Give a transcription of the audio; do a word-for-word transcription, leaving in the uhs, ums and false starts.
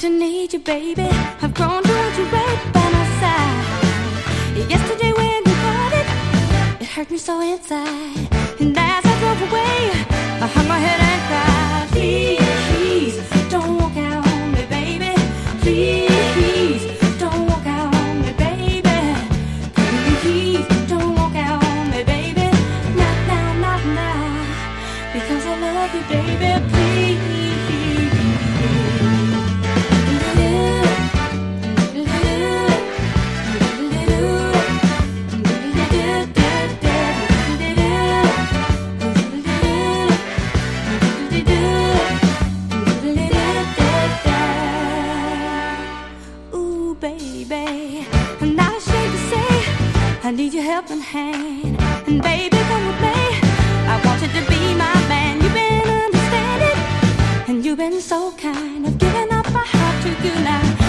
to need you, baby. I've grown to want you right by my side. Yesterday when you parted, it hurt me so inside. And as I drove away, I hung my head and cried. Please, don't walk out on me, baby. Please, don't walk out on me, baby. Please, don't walk out on me, baby. Not now, not now, because I love you, baby. Please. I need your helping hand, and baby, come with me. I want you to be my man. You've been understanding, and you've been so kind. I've given up my heart to you now.